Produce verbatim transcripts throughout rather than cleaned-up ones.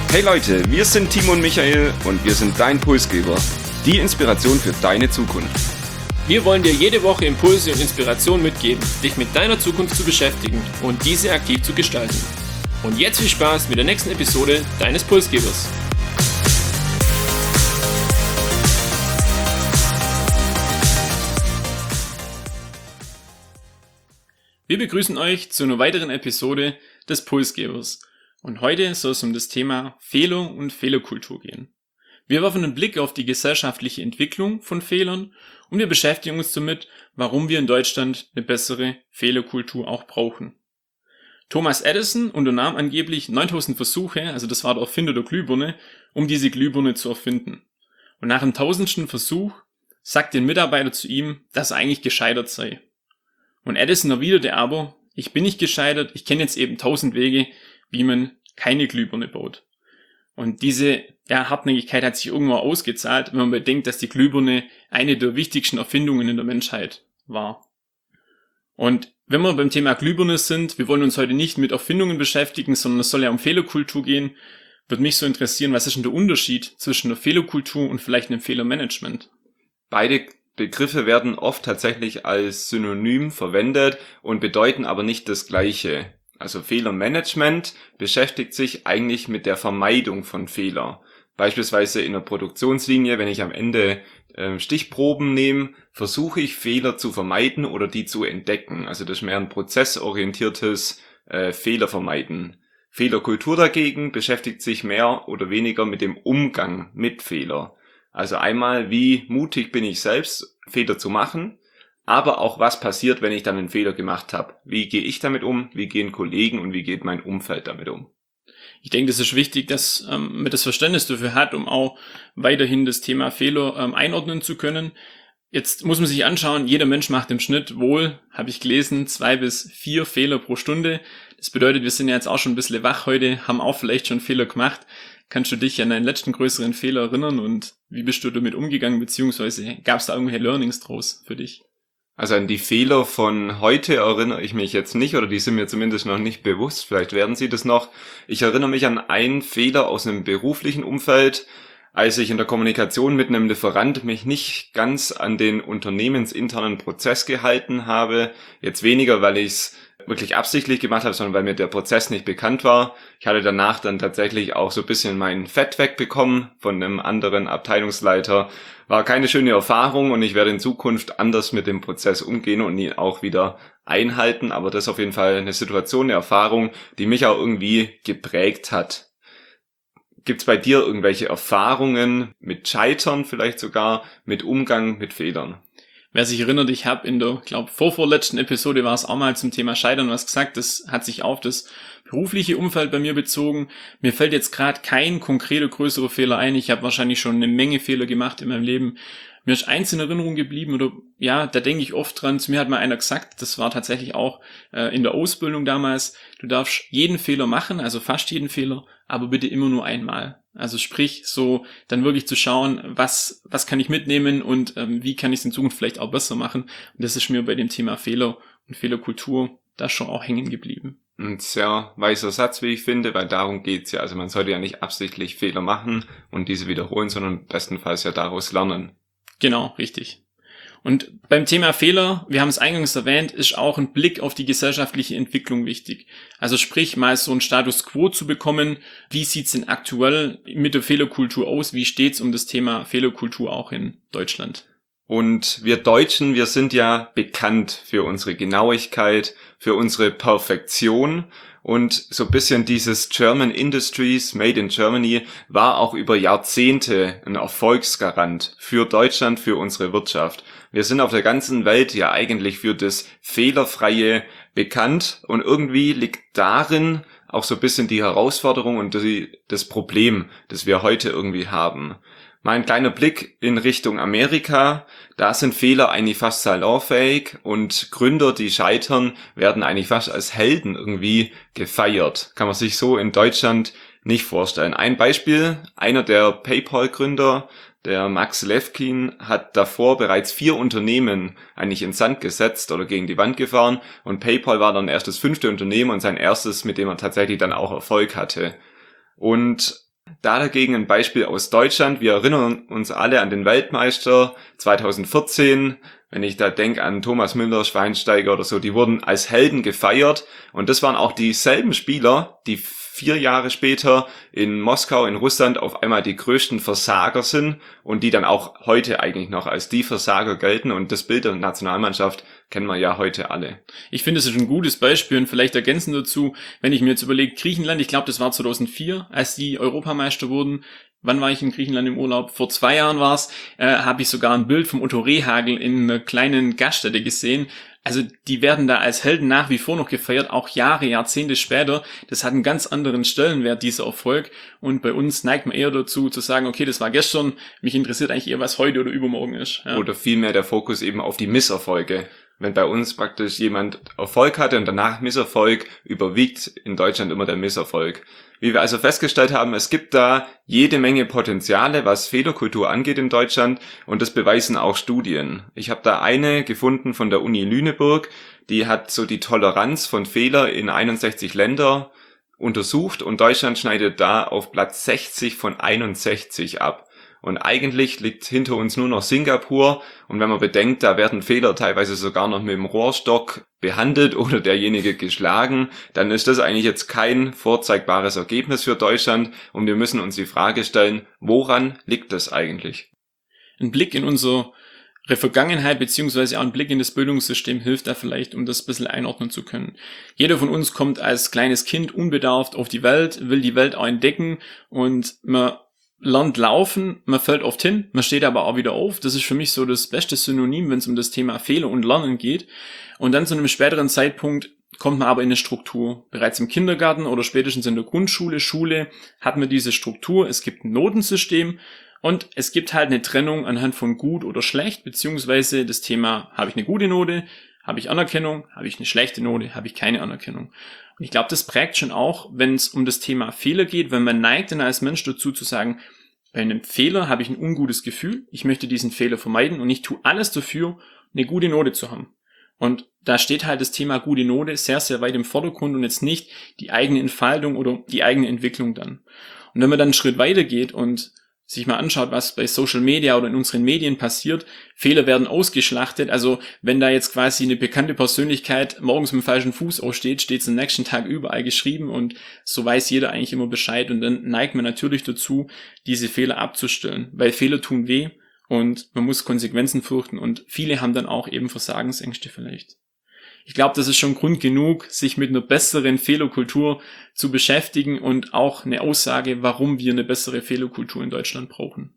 Hey Leute, wir sind Timo und Michael und wir sind dein Pulsgeber. Die Inspiration für deine Zukunft. Wir wollen dir jede Woche Impulse und Inspiration mitgeben, dich mit deiner Zukunft zu beschäftigen und diese aktiv zu gestalten. Und jetzt viel Spaß mit der nächsten Episode deines Pulsgebers. Wir begrüßen euch zu einer weiteren Episode des Pulsgebers. Und heute soll es um das Thema Fehler und Fehlerkultur gehen. Wir werfen einen Blick auf die gesellschaftliche Entwicklung von Fehlern und wir beschäftigen uns damit, warum wir in Deutschland eine bessere Fehlerkultur auch brauchen. Thomas Edison unternahm angeblich neuntausend Versuche, also das war der Erfinder der Glühbirne, um diese Glühbirne zu erfinden. Und nach dem tausendsten Versuch sagte ein Mitarbeiter zu ihm, dass er eigentlich gescheitert sei. Und Edison erwiderte aber, ich bin nicht gescheitert, ich kenne jetzt eben tausend Wege, wie man keine Glühbirne baut. Und diese ja, Hartnäckigkeit hat sich irgendwo ausgezahlt, wenn man bedenkt, dass die Glühbirne eine der wichtigsten Erfindungen in der Menschheit war. Und wenn wir beim Thema Glühbirne sind, wir wollen uns heute nicht mit Erfindungen beschäftigen, sondern es soll ja um Fehlerkultur gehen, würde mich so interessieren, was ist denn der Unterschied zwischen der Fehlerkultur und vielleicht einem Fehlermanagement? Beide Begriffe werden oft tatsächlich als Synonym verwendet und bedeuten aber nicht das Gleiche. Also Fehlermanagement beschäftigt sich eigentlich mit der Vermeidung von Fehler. Beispielsweise in der Produktionslinie, wenn ich am Ende äh, Stichproben nehme, versuche ich Fehler zu vermeiden oder die zu entdecken. Also das ist mehr ein prozessorientiertes äh, Fehlervermeiden. Fehlerkultur dagegen beschäftigt sich mehr oder weniger mit dem Umgang mit Fehler. Also einmal, wie mutig bin ich selbst, Fehler zu machen, aber auch was passiert, wenn ich dann einen Fehler gemacht habe. Wie gehe ich damit um, wie gehen Kollegen und wie geht mein Umfeld damit um? Ich denke, das ist wichtig, dass ähm, man das Verständnis dafür hat, um auch weiterhin das Thema Fehler ähm, einordnen zu können. Jetzt muss man sich anschauen, jeder Mensch macht im Schnitt wohl, habe ich gelesen, zwei bis vier Fehler pro Stunde. Das bedeutet, wir sind ja jetzt auch schon ein bisschen wach heute, haben auch vielleicht schon Fehler gemacht. Kannst du dich an deinen letzten größeren Fehler erinnern und wie bist du damit umgegangen, beziehungsweise gab es da irgendwelche Learnings draus für dich? Also an die Fehler von heute erinnere ich mich jetzt nicht, oder die sind mir zumindest noch nicht bewusst, vielleicht werden sie das noch. Ich erinnere mich an einen Fehler aus einem beruflichen Umfeld, als ich in der Kommunikation mit einem Lieferant mich nicht ganz an den unternehmensinternen Prozess gehalten habe. Jetzt weniger, weil ich es wirklich absichtlich gemacht habe, sondern weil mir der Prozess nicht bekannt war. Ich hatte danach dann tatsächlich auch so ein bisschen mein Fett wegbekommen von einem anderen Abteilungsleiter. War keine schöne Erfahrung und ich werde in Zukunft anders mit dem Prozess umgehen und ihn auch wieder einhalten. Aber das ist auf jeden Fall eine Situation, eine Erfahrung, die mich auch irgendwie geprägt hat. Gibt es bei dir irgendwelche Erfahrungen mit Scheitern, vielleicht sogar mit Umgang mit Fehlern? Wer sich erinnert, ich habe in der, glaube vorvorletzten Episode war es auch mal zum Thema Scheitern was gesagt. Das hat sich auf das berufliche Umfeld bei mir bezogen. Mir fällt jetzt gerade kein konkreter größerer Fehler ein. Ich habe wahrscheinlich schon eine Menge Fehler gemacht in meinem Leben. Mir ist eins in Erinnerung geblieben oder ja, da denke ich oft dran. Zu mir hat mal einer gesagt, das war tatsächlich auch äh, in der Ausbildung damals, du darfst jeden Fehler machen, also fast jeden Fehler, aber bitte immer nur einmal. Also sprich, so dann wirklich zu schauen, was was kann ich mitnehmen und ähm, wie kann ich es in Zukunft vielleicht auch besser machen. Und das ist mir bei dem Thema Fehler und Fehlerkultur da schon auch hängen geblieben. Ein sehr weiser Satz, wie ich finde, weil darum geht's ja. Also man sollte ja nicht absichtlich Fehler machen und diese wiederholen, sondern bestenfalls ja daraus lernen. Genau, richtig. Und beim Thema Fehler, wir haben es eingangs erwähnt, ist auch ein Blick auf die gesellschaftliche Entwicklung wichtig. Also sprich, mal so einen Status quo zu bekommen, wie sieht's denn aktuell mit der Fehlerkultur aus, wie steht's um das Thema Fehlerkultur auch in Deutschland? Und wir Deutschen, wir sind ja bekannt für unsere Genauigkeit, für unsere Perfektion. Und so ein bisschen dieses German Industries, Made in Germany, war auch über Jahrzehnte ein Erfolgsgarant für Deutschland, für unsere Wirtschaft. Wir sind auf der ganzen Welt ja eigentlich für das Fehlerfreie bekannt und irgendwie liegt darin auch so ein bisschen die Herausforderung und die, das Problem, das wir heute irgendwie haben. Mal ein kleiner Blick in Richtung Amerika. Da sind Fehler eigentlich fast salonfähig und Gründer, die scheitern, werden eigentlich fast als Helden irgendwie gefeiert. Kann man sich so in Deutschland nicht vorstellen. Ein Beispiel, einer der PayPal-Gründer, der Max Levchin, hat davor bereits vier Unternehmen eigentlich in Sand gesetzt oder gegen die Wand gefahren und PayPal war dann erst das fünfte Unternehmen und sein erstes, mit dem er tatsächlich dann auch Erfolg hatte. Und Da dagegen ein Beispiel aus Deutschland. Wir erinnern uns alle an den Weltmeister zweitausendvierzehn. Wenn ich da denke an Thomas Müller, Schweinsteiger oder so, die wurden als Helden gefeiert. Und das waren auch dieselben Spieler, die vier Jahre später in Moskau, in Russland, auf einmal die größten Versager sind und die dann auch heute eigentlich noch als die Versager gelten. Und das Bild der Nationalmannschaft kennen wir ja heute alle. Ich finde, es ist ein gutes Beispiel und vielleicht ergänzend dazu, wenn ich mir jetzt überlege, Griechenland, ich glaube, das war zweitausendvier, als die Europameister wurden. Wann war ich in Griechenland im Urlaub? Vor zwei Jahren war's. Äh, habe ich sogar ein Bild vom Otto Rehhagel in einer kleinen Gaststätte gesehen. Also die werden da als Helden nach wie vor noch gefeiert, auch Jahre, Jahrzehnte später. Das hat einen ganz anderen Stellenwert, dieser Erfolg. Und bei uns neigt man eher dazu zu sagen, okay, das war gestern, mich interessiert eigentlich eher, was heute oder übermorgen ist. Ja. Oder vielmehr der Fokus eben auf die Misserfolge. Wenn bei uns praktisch jemand Erfolg hatte und danach Misserfolg, überwiegt in Deutschland immer der Misserfolg. Wie wir also festgestellt haben, es gibt da jede Menge Potenziale, was Fehlerkultur angeht in Deutschland, und das beweisen auch Studien. Ich habe da eine gefunden von der Uni Lüneburg, die hat so die Toleranz von Fehler in einundsechzig Länder untersucht und Deutschland schneidet da auf Platz sechzig von einundsechzig ab. Und eigentlich liegt hinter uns nur noch Singapur. Und wenn man bedenkt, da werden Fehler teilweise sogar noch mit dem Rohrstock behandelt oder derjenige geschlagen, dann ist das eigentlich jetzt kein vorzeigbares Ergebnis für Deutschland. Und wir müssen uns die Frage stellen, woran liegt das eigentlich? Ein Blick in unsere Vergangenheit beziehungsweise auch ein Blick in das Bildungssystem hilft da vielleicht, um das ein bisschen einordnen zu können. Jeder von uns kommt als kleines Kind unbedarft auf die Welt, will die Welt auch entdecken und man lernt laufen, man fällt oft hin, man steht aber auch wieder auf. Das ist für mich so das beste Synonym, wenn es um das Thema Fehler und Lernen geht. Und dann zu einem späteren Zeitpunkt kommt man aber in eine Struktur. Bereits im Kindergarten oder spätestens in der Grundschule, Schule hat man diese Struktur. Es gibt ein Notensystem und es gibt halt eine Trennung anhand von gut oder schlecht, beziehungsweise das Thema, habe ich eine gute Note, habe ich Anerkennung, habe ich eine schlechte Note, habe ich keine Anerkennung. Und ich glaube, das prägt schon auch, wenn es um das Thema Fehler geht, wenn man neigt dann als Mensch dazu zu sagen, bei einem Fehler habe ich ein ungutes Gefühl, ich möchte diesen Fehler vermeiden und ich tue alles dafür, eine gute Note zu haben. Und da steht halt das Thema gute Note sehr, sehr weit im Vordergrund und jetzt nicht die eigene Entfaltung oder die eigene Entwicklung dann. Und wenn man dann einen Schritt weiter geht und sich mal anschaut, was bei Social Media oder in unseren Medien passiert, Fehler werden ausgeschlachtet, also wenn da jetzt quasi eine bekannte Persönlichkeit morgens mit dem falschen Fuß aufsteht, steht es am nächsten Tag überall geschrieben und so weiß jeder eigentlich immer Bescheid und dann neigt man natürlich dazu, diese Fehler abzustellen, weil Fehler tun weh und man muss Konsequenzen fürchten und viele haben dann auch eben Versagensängste vielleicht. Ich glaube, das ist schon Grund genug, sich mit einer besseren Fehlerkultur zu beschäftigen und auch eine Aussage, warum wir eine bessere Fehlerkultur in Deutschland brauchen.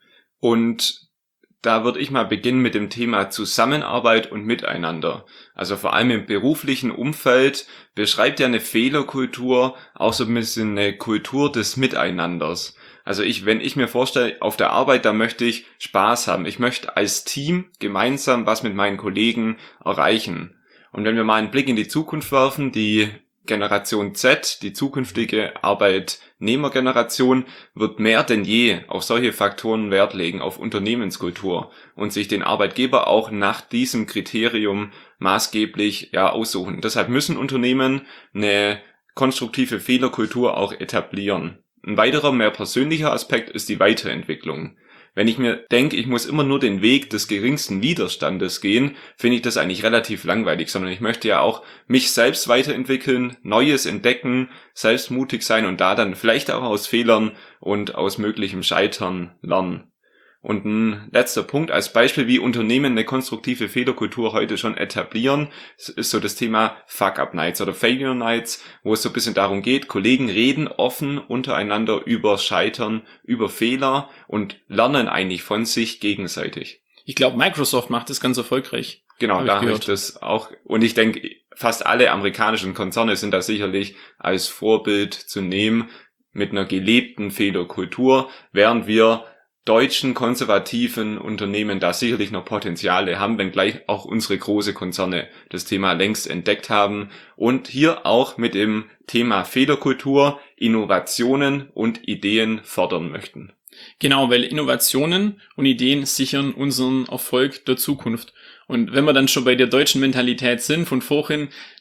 Und da würde ich mal beginnen mit dem Thema Zusammenarbeit und Miteinander. Also vor allem im beruflichen Umfeld beschreibt ja eine Fehlerkultur auch so ein bisschen eine Kultur des Miteinanders. Also ich, wenn ich mir vorstelle, auf der Arbeit, da möchte ich Spaß haben. Ich möchte als Team gemeinsam was mit meinen Kollegen erreichen. Und wenn wir mal einen Blick in die Zukunft werfen, die Generation Z, die zukünftige Arbeitnehmergeneration, wird mehr denn je auf solche Faktoren Wert legen, auf Unternehmenskultur und sich den Arbeitgeber auch nach diesem Kriterium maßgeblich ja aussuchen. Deshalb müssen Unternehmen eine konstruktive Fehlerkultur auch etablieren. Ein weiterer, mehr persönlicher Aspekt ist die Weiterentwicklung. Wenn ich mir denke, ich muss immer nur den Weg des geringsten Widerstandes gehen, finde ich das eigentlich relativ langweilig, sondern ich möchte ja auch mich selbst weiterentwickeln, Neues entdecken, selbst mutig sein und da dann vielleicht auch aus Fehlern und aus möglichem Scheitern lernen. Und ein letzter Punkt als Beispiel, wie Unternehmen eine konstruktive Fehlerkultur heute schon etablieren, ist so das Thema Fuck-Up-Nights oder Failure-Nights, wo es so ein bisschen darum geht, Kollegen reden offen untereinander über Scheitern, über Fehler und lernen eigentlich von sich gegenseitig. Ich glaube, Microsoft macht das ganz erfolgreich. Genau, hab da ich habe ich das auch. Und ich denke, fast alle amerikanischen Konzerne sind da sicherlich als Vorbild zu nehmen mit einer gelebten Fehlerkultur, während wir deutschen konservativen Unternehmen da sicherlich noch Potenziale haben, wenngleich auch unsere große Konzerne das Thema längst entdeckt haben und hier auch mit dem Thema Fehlerkultur Innovationen und Ideen fördern möchten. Genau, weil Innovationen und Ideen sichern unseren Erfolg der Zukunft. Und wenn wir dann schon bei der deutschen Mentalität sind von vorhin,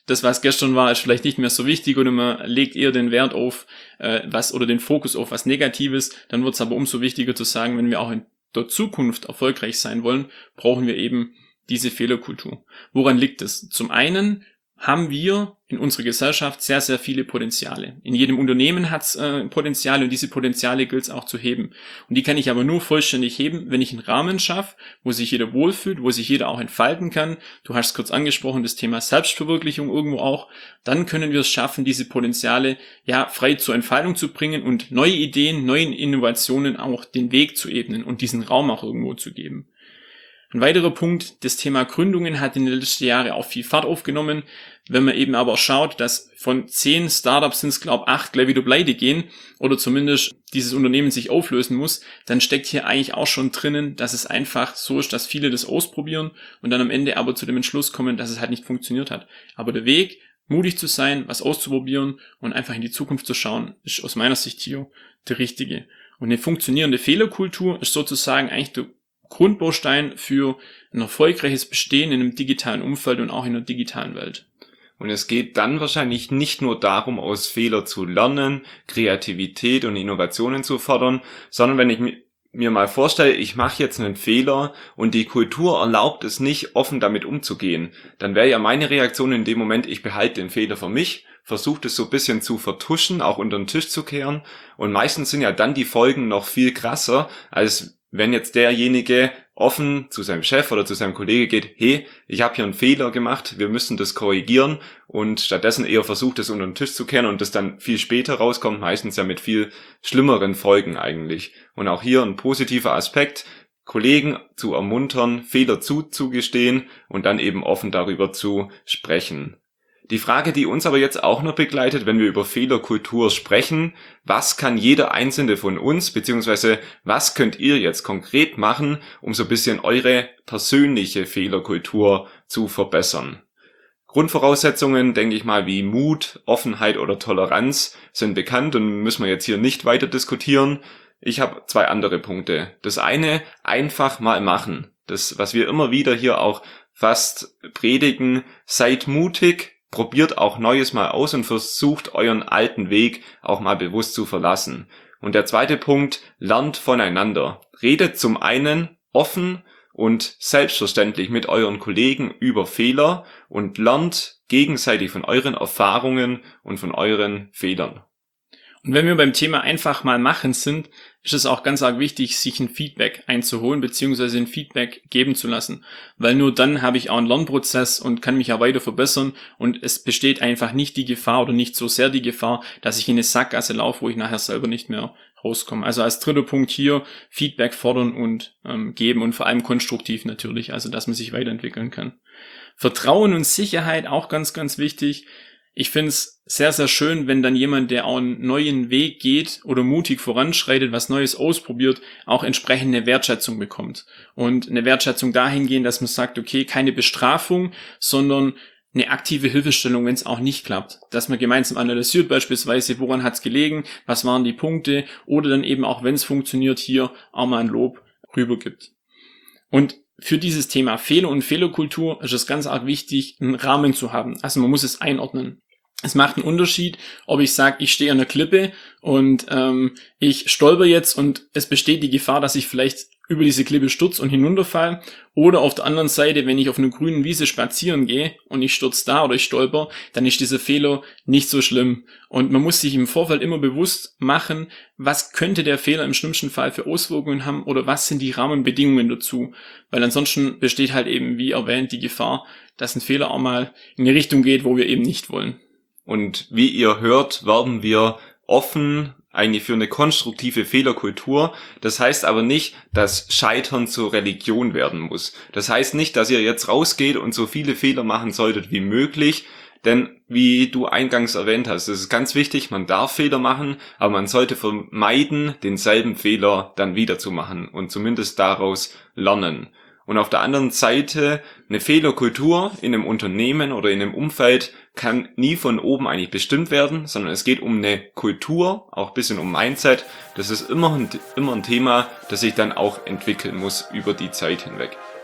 das, was gestern war, ist vielleicht nicht mehr so wichtig oder man legt eher den Wert auf äh, was oder den Fokus auf was Negatives, dann wird es aber umso wichtiger zu sagen, wenn wir auch in der Zukunft erfolgreich sein wollen, brauchen wir eben diese Fehlerkultur. Woran liegt es? Zum einen haben wir in unserer Gesellschaft sehr, sehr viele Potenziale. In jedem Unternehmen hat es äh, Potenziale und diese Potenziale gilt es auch zu heben. Und die kann ich aber nur vollständig heben, wenn ich einen Rahmen schaffe, wo sich jeder wohlfühlt, wo sich jeder auch entfalten kann. Du hast es kurz angesprochen, das Thema Selbstverwirklichung irgendwo auch. Dann können wir es schaffen, diese Potenziale ja frei zur Entfaltung zu bringen und neue Ideen, neuen Innovationen auch den Weg zu ebnen und diesen Raum auch irgendwo zu geben. Ein weiterer Punkt, das Thema Gründungen hat in den letzten Jahren auch viel Fahrt aufgenommen. Wenn man eben aber schaut, dass von zehn Startups sind es, glaube ich, acht gleich wieder pleite gehen oder zumindest dieses Unternehmen sich auflösen muss, dann steckt hier eigentlich auch schon drinnen, dass es einfach so ist, dass viele das ausprobieren und dann am Ende aber zu dem Entschluss kommen, dass es halt nicht funktioniert hat. Aber der Weg, mutig zu sein, was auszuprobieren und einfach in die Zukunft zu schauen, ist aus meiner Sicht hier der richtige. Und eine funktionierende Fehlerkultur ist sozusagen eigentlich der Grundbaustein für ein erfolgreiches Bestehen in einem digitalen Umfeld und auch in einer digitalen Welt. Und es geht dann wahrscheinlich nicht nur darum, aus Fehler zu lernen, Kreativität und Innovationen zu fördern, sondern wenn ich mir mal vorstelle, ich mache jetzt einen Fehler und die Kultur erlaubt es nicht, offen damit umzugehen, dann wäre ja meine Reaktion in dem Moment, ich behalte den Fehler für mich, versuche es so ein bisschen zu vertuschen, auch unter den Tisch zu kehren und meistens sind ja dann die Folgen noch viel krasser, als wenn jetzt derjenige offen zu seinem Chef oder zu seinem Kollege geht, hey, ich habe hier einen Fehler gemacht, wir müssen das korrigieren und stattdessen eher versucht, das unter den Tisch zu kehren und das dann viel später rauskommt, meistens ja mit viel schlimmeren Folgen eigentlich. Und auch hier ein positiver Aspekt, Kollegen zu ermuntern, Fehler zuzugestehen und dann eben offen darüber zu sprechen. Die Frage, die uns aber jetzt auch noch begleitet, wenn wir über Fehlerkultur sprechen, was kann jeder Einzelne von uns, beziehungsweise was könnt ihr jetzt konkret machen, um so ein bisschen eure persönliche Fehlerkultur zu verbessern? Grundvoraussetzungen, denke ich mal, wie Mut, Offenheit oder Toleranz sind bekannt und müssen wir jetzt hier nicht weiter diskutieren. Ich habe zwei andere Punkte. Das eine, einfach mal machen. Das, was wir immer wieder hier auch fast predigen, seid mutig, probiert auch Neues mal aus und versucht euren alten Weg auch mal bewusst zu verlassen. Und der zweite Punkt, lernt voneinander. Redet zum einen offen und selbstverständlich mit euren Kollegen über Fehler und lernt gegenseitig von euren Erfahrungen und von euren Fehlern. Und wenn wir beim Thema einfach mal machen sind, ist es auch ganz arg wichtig, sich ein Feedback einzuholen beziehungsweise ein Feedback geben zu lassen. Weil nur dann habe ich auch einen Lernprozess und kann mich ja weiter verbessern und es besteht einfach nicht die Gefahr oder nicht so sehr die Gefahr, dass ich in eine Sackgasse laufe, wo ich nachher selber nicht mehr rauskomme. Also als dritter Punkt hier Feedback fordern und ähm, geben und vor allem konstruktiv natürlich, also dass man sich weiterentwickeln kann. Vertrauen und Sicherheit auch ganz, ganz wichtig. Ich finde es sehr, sehr schön, wenn dann jemand, der auch einen neuen Weg geht oder mutig voranschreitet, was Neues ausprobiert, auch entsprechende Wertschätzung bekommt. Und eine Wertschätzung dahingehend, dass man sagt, okay, keine Bestrafung, sondern eine aktive Hilfestellung, wenn es auch nicht klappt. Dass man gemeinsam analysiert beispielsweise, woran hat es gelegen, was waren die Punkte oder dann eben auch, wenn es funktioniert, hier auch mal ein Lob rübergibt. Und für dieses Thema Fehler und Fehlerkultur ist es ganz arg wichtig, einen Rahmen zu haben. Also man muss es einordnen. Es macht einen Unterschied, ob ich sage, ich stehe an der Klippe und ähm, ich stolper jetzt und es besteht die Gefahr, dass ich vielleicht über diese Klippe stürze und hinunterfall. Oder auf der anderen Seite, wenn ich auf einer grünen Wiese spazieren gehe und ich stürze da oder ich stolper, dann ist dieser Fehler nicht so schlimm. Und man muss sich im Vorfeld immer bewusst machen, was könnte der Fehler im schlimmsten Fall für Auswirkungen haben oder was sind die Rahmenbedingungen dazu. Weil ansonsten besteht halt eben, wie erwähnt, die Gefahr, dass ein Fehler auch mal in eine Richtung geht, wo wir eben nicht wollen. Und wie ihr hört, werden wir offen eigentlich für eine konstruktive Fehlerkultur. Das heißt aber nicht, dass Scheitern zur Religion werden muss. Das heißt nicht, dass ihr jetzt rausgeht und so viele Fehler machen solltet wie möglich. Denn wie du eingangs erwähnt hast, es ist ganz wichtig, man darf Fehler machen, aber man sollte vermeiden, denselben Fehler dann wieder zu machen und zumindest daraus lernen. Und auf der anderen Seite, eine Fehlerkultur in einem Unternehmen oder in einem Umfeld kann nie von oben eigentlich bestimmt werden, sondern es geht um eine Kultur, auch ein bisschen um Mindset. Das ist immer ein, immer ein Thema, das sich dann auch entwickeln muss über die Zeit hinweg.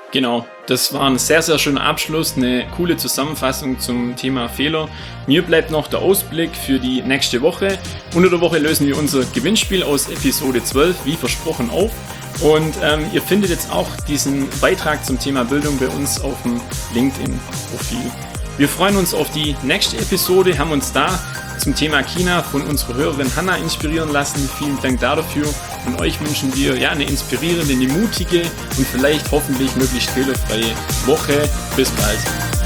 Genau, das war ein sehr, sehr schöner Abschluss, eine coole Zusammenfassung zum Thema Fehler. Mir bleibt noch der Ausblick für die nächste Woche. Unter der Woche lösen wir unser Gewinnspiel aus Episode zwölf, wie versprochen, auf. Und ähm, ihr findet jetzt auch diesen Beitrag zum Thema Bildung bei uns auf dem LinkedIn-Profil. Wir freuen uns auf die nächste Episode, haben uns da zum Thema China von unserer Hörerin Hanna inspirieren lassen. Vielen Dank dafür. Und euch wünschen wir ja eine inspirierende, eine mutige und vielleicht hoffentlich möglichst fehlerfreie Woche. Bis bald.